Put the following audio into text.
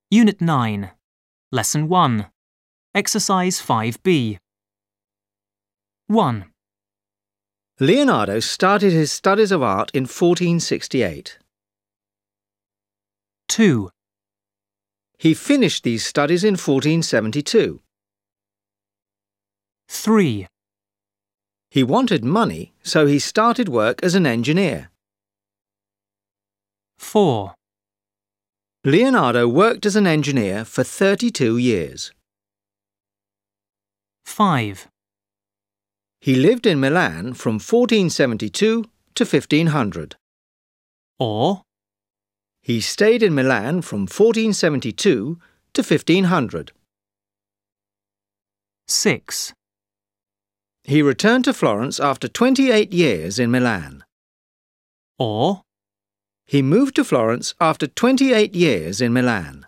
Unit 9, Lesson 1, Exercise 5B. 1. Leonardo started his studies of art in 1468. 2. He finished these studies in 1472. 3. He wanted money, so he started work as an engineer. 4. Leonardo worked as an engineer for 32 years. 5. He lived in Milan from 1472 to 1500. Or He stayed in Milan from 1472 to 1500. 6. He returned to Florence after 28 years in Milan. Or He moved to Florence after 28 years in Milan.